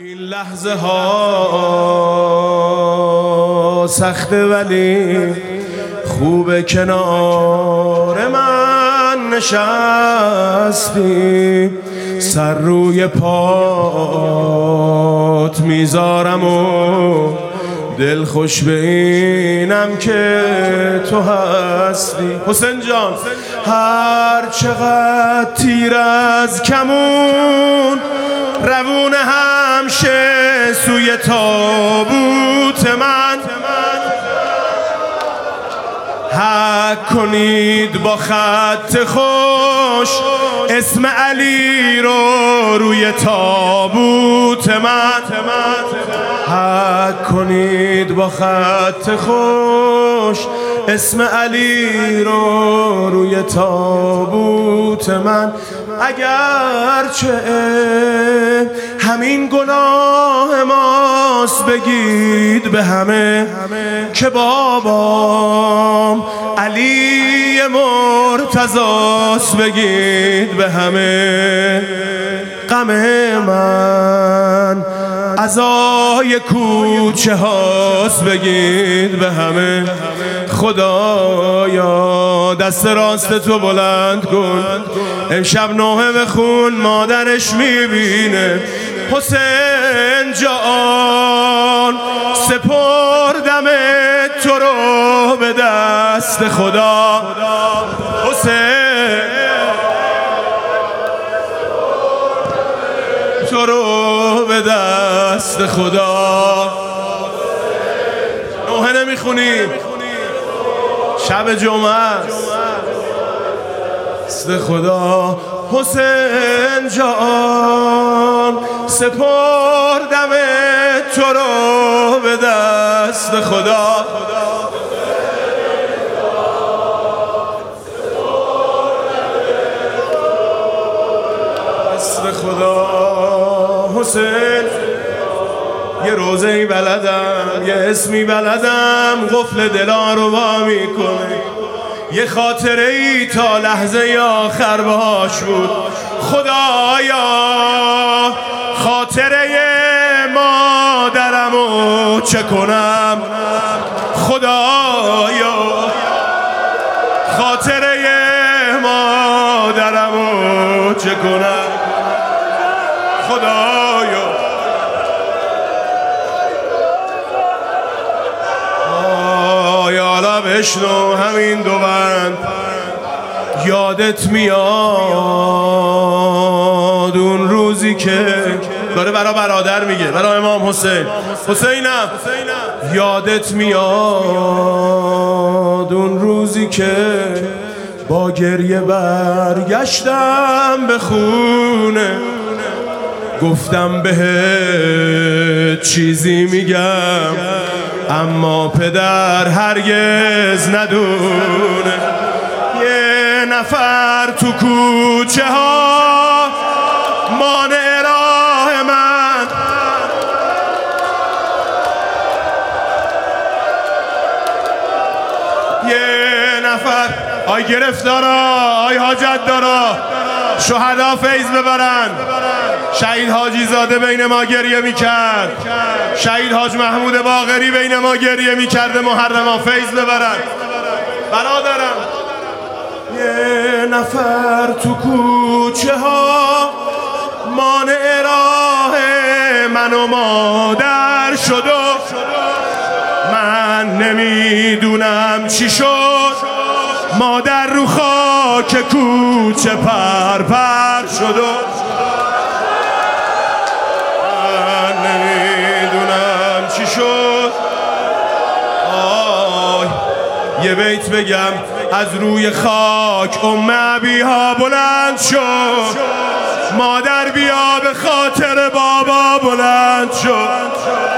این لحظه ها سخته ولی خوبه کنار من نشستی، سر روی پات میذارم و دل خوش به اینم که تو هستی. حسین جان هر چقدر تیر از کمون روونه همشه سوی تابوت من، حک کنید با خط خوش اسم علی رو روی تابوت من، حک کنید با خط خوش اسم علی رو روی تابوت من. اگرچه همین گناه ماست بگید به همه که بابام علی مرتضاست، بگید به همه غم من عزای کوچه هاست، بگید به همه خدایا دست راست تو بلند کن، امشب نوحه بخون مادرش میبینه. حسین جان سپردم تو رو به دست خدا، حسین تو رو به دست خدا. نوحه نمیخونی؟ شب جمعه است دست خدا. حسین جان سپردم تو رو به دست خدا، دست خدا. حسین یه روزه‌ای بلدم، یه اسمی بلدم، قفل دلا رو وا میکنه، یه خاطره ای تا لحظه آخر باش بود. خدایا خاطره مادرمو چه کنم، خدایا خاطره مادرمو چه کنم، خدایا. حالا بشنو همین دو بند، یادت میاد اون روزی که داره برا برادر میگه، برا امام حسین، حسینم یادت میاد اون روزی که با گریه برگشتم به خونه، گفتم بهت چیزی میگم اما پدر هرگز ندونه، یه نفر تو کوچه ها مانع راه من، یه نفر آی گرفتارا، آی حاجت دارا، شهدا فیض ببرن. شهید حاجی زاده بین ما گریه میکرد، شهید حاج محمود باقری بین ما گریه میکرده، محرما فیض ببرن. برادرم یه نفر تو کوچه ها مانع راه من و مادر شد و من نمیدونم چی شد، مادر رو خاک کوچه پر شد و من نمیدونم چی شد. یه بیت بگم از روی خاک ابیها بلند شد، مادر بیا به خاطر بابا بلند شد.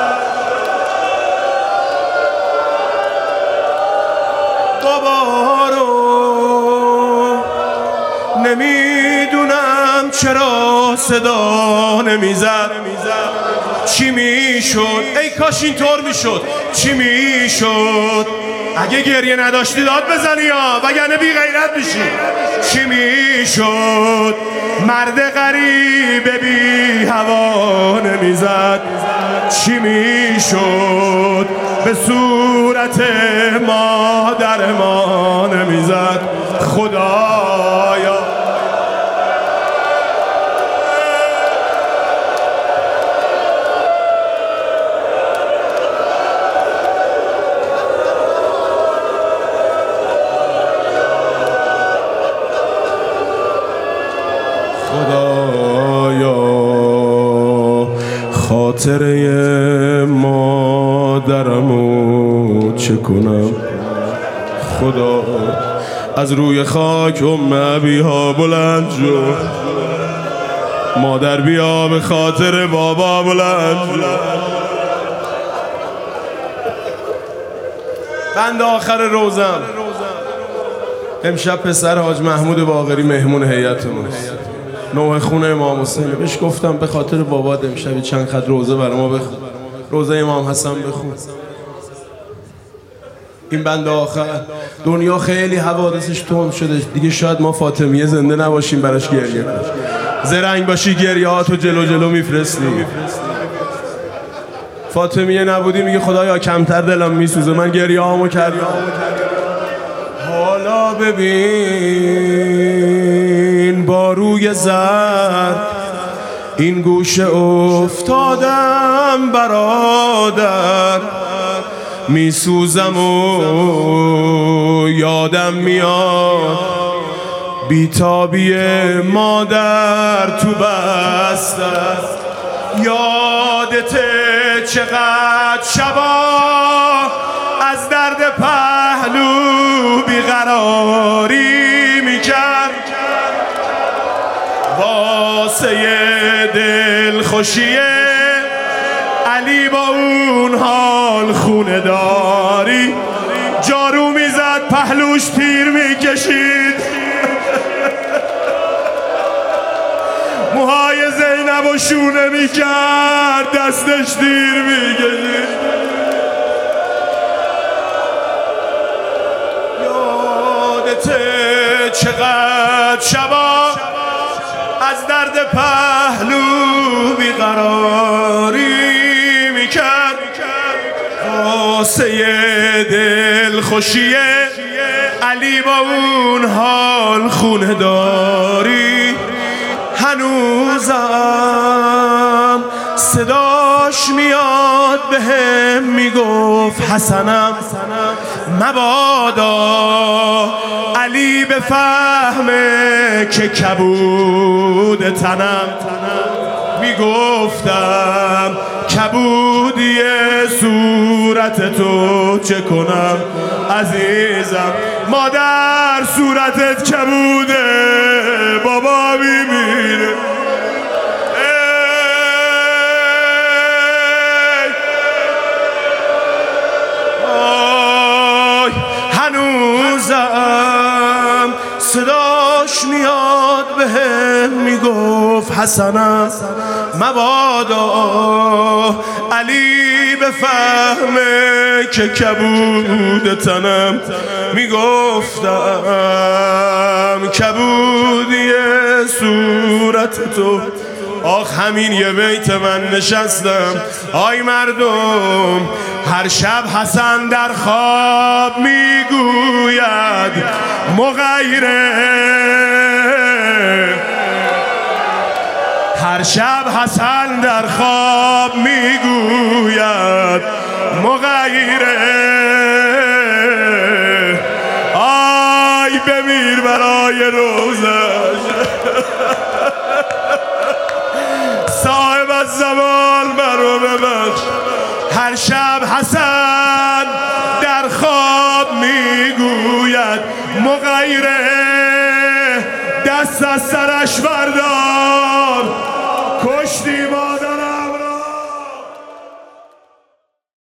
بابا رو نمیدونم چرا صدا نمیزد، چی میشد ای کاش اینطور میشد، چی میشد اگه گریه نداشتی داد بزنی یا وگرنه بی غیرت میشی. چی میشد مرد غریب بی هوا نمیزد؟ چی میشد به صورت مادر ما نمیزد؟ خدایا خاطره مادرمو چه کنم؟ خدا از روی خاک ابیها بلند شو، مادر بیا به خاطر بابا بلند شو. بند آخر روزم امشب پسر حاج محمود باقری مهمون هیئتمون است، نوح خونه امام حسین. بهش گفتم به خاطر بابات امشب چند خط روزه برای ما بخون، روزه امام حسن بخون. این بند آخر دنیا خیلی حوادثش تند شده دیگه، شاید ما فاطمیه زنده نباشیم براش گریه کنیم. زرنگ باشی گریه هاتو جلو جلو میفرستی. فاطمیه نبودی میگه خدایا کمتر دلم میسوزه، من گریه هامو کردم. حالا ببین با روی زرد این گوشه افتادم برادر، میسوزم و یادم میاد بیتابی مادر تو بستر. یادته چقدر شبا از درد پهلو بیقراری میکرد، واسه دل خوشیه علی با اون حال خونه داری. جارو میزد پهلوش تیر میکشید، موهای زینب و شونه میکرد دستش تیر میکشید. یادته چقدر شبا از درد پهلو بیقراری میکرد، واسه دل خوشیه علی با اون حال خونه داری. هنوزم صداش میاد بهم میگفت حسنم مبادا علی بفهمه که کبود تنم. میگفتم کبودی صورت تو چه کنم عزیزم، مادر صورتت کبوده بابا میبینه. هنوزم صداش میاد بهم میگفت حسنم مبادا علی بفهمه که کبود تنم. میگفتم کبودی صورت تو. آخ همین یه بیت من نشستم آی مردم، هر شب حسن در خواب میگوید مغیره، هر شب حسن در خواب میگوید مغیره. آی بمیر برای روزش صاحب الزمان مرو ببخش. هر شب حسن در خواب میگوید مغیره، دست از سرش بردار کشتی مادر